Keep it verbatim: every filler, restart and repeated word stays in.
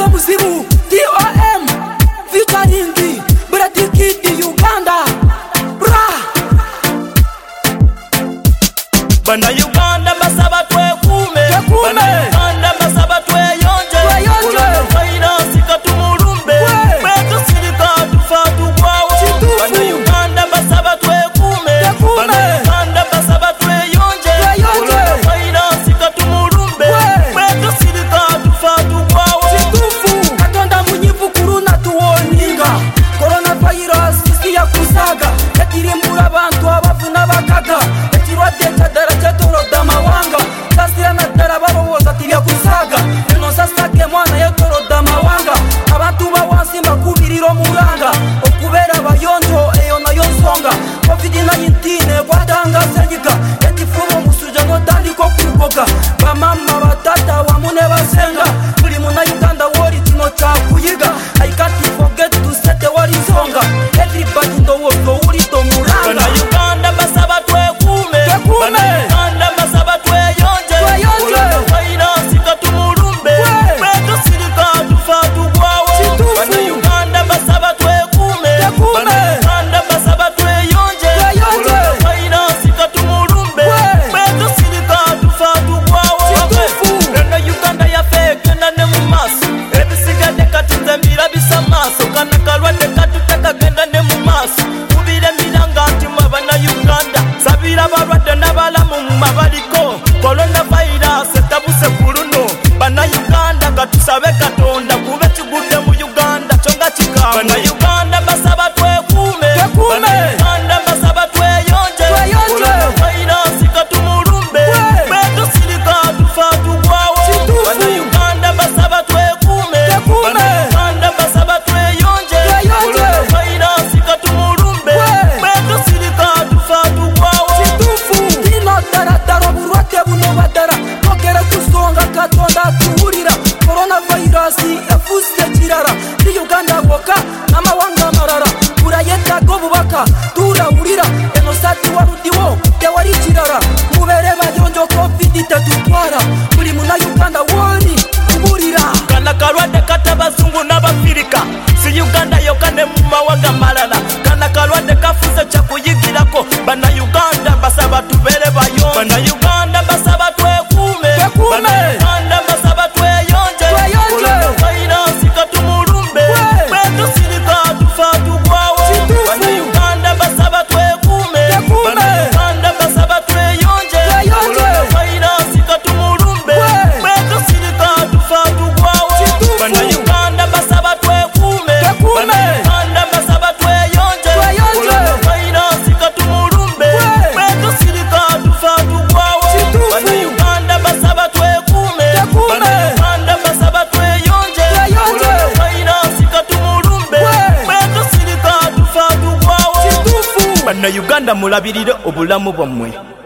muzibu T O M featuring Brady Kid Uganda Bra Bana Uganda basaba twekume Bana Uganda basaba tweyonje Kulana faina sika tumurumbe Beto silika tufatu kwawo Bana Uganda basaba twekume Bana Uganda basaba tweyonje Kulana faina sika tumurumbe Beto silika tufatu kwawo Katonda munyivu kuruna tuwoninga Coronavirus isi ya kusaga Yatirimbura abantu abavu n'abakaga Yakirwadde kadara cyatoroda amawanga Kasira na dara barowoza tibya kusaga Eno sasake mwana yatoroda amawanga Abantu bawansi makubiriro muranga Okubera bayonjo eyo nayo nsonga covid nineteen kwatanga sergika Yatifubo musuja notandiko kugoga Bamama batata wamune basenga Buri muna Uganda wori kino chakuyiga I can't forget to set the wari songa Everybody in the world go uri to muranga Bana Uganda basaba twekume Bana Uganda basaba tweyonje Kulana faina sika tumurumbe Beto silika tufatu kwawo Bana Uganda basaba twekume Bana Uganda basaba tweyonje Kulana faina sika tumurumbe Beto silika tufatu kwawo Rena Uganda ya fake nane mumaso Ebisigadde katunze mbira bisa maso Kana kalwadde katuteka genda ne mumaso Kubire miranga nti mwabana Uganda Sabira balwadde n'abalamu mabaliko Coronavirus etabuse kuluno Bana Uganda katusabe Katonda kube kigudde mu Uganda kyonga kikamba Bana Uganda basaba twekume Bana Uganda basaba tweyonje Coronavirus katumurumbe Beto silika tufatu kwawo Bana Uganda basaba twekume Bana Uganda basaba tweyonje Coronavirus katumurumbe Beto silika tufatu kwawo Dino dara dara burwate buno badara Togere kusonga Katonda tuwurira Coronavirus efuse kirara Di Uganda boka n'amawanga marara Urayeta go bubaka turawurira Eno sati warudiwo tewari kirara Mubere bayonjo covid tetutwara Buri muna Uganda wori kuburira Kana kalwadde katabazungu n'abafirika Si Uganda yokane mu mawanga malala Kana kalwadde kafuze kyakuyigirako Bana Uganda basaba tubere bayonje Bana Uganda basaba twekume Bana Uganda basaba tweyonje Coronavirus katumurumbe Beto silika tufatu kwawo Bana Uganda basaba twekume Bana Uganda basaba tweyonje Coronavirus katumurumbe Beto silika tufatu kwawo Bana Uganda basaba twekume Bana Uganda basaba tweyonje Coronavirus katumurumbe Beto silika tufatu kwawo Bana Uganda basaba twekume Bana Uganda basaba tweyonje Coronavirus katumurumbe Beto silika tufatu kwawo Bana Uganda mulabirire obulamu bwammwe